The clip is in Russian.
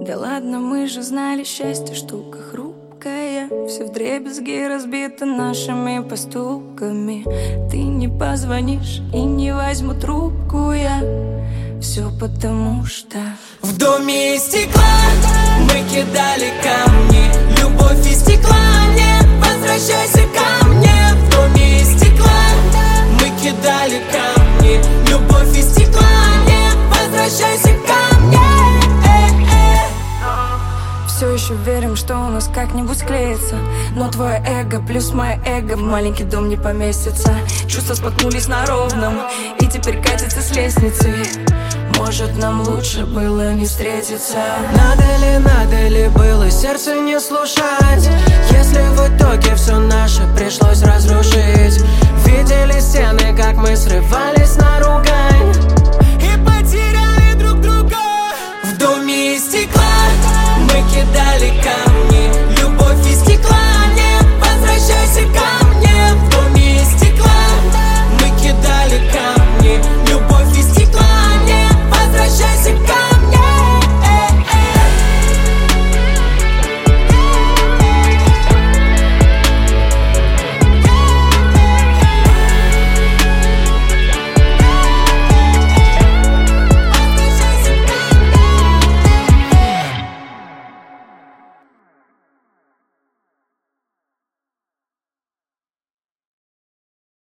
Да ладно, мы же знали, счастье штука хрупкая. Все вдребезги разбито нашими поступками. Ты не позвонишь и не возьму трубку я. Все потому что в доме из стекла мы кидали камни. Любовь из стекла, не возвращайся ко мне. В доме из стекла мы кидали камни. Любовь из стекла, не возвращайся ко мне. все еще верим, что у нас как-нибудь склеится. Но твое эго плюс мое эго в маленький дом не поместится. Чувства споткнулись на ровном и теперь катятся с лестницы. Может, нам лучше было не встретиться. Надо ли было сердце не слушать, если в итоге все наше пришлось разрушить? Видели стены, как мы срывались на ругань и потеряли друг друга. В доме из стекла мы кидали камни.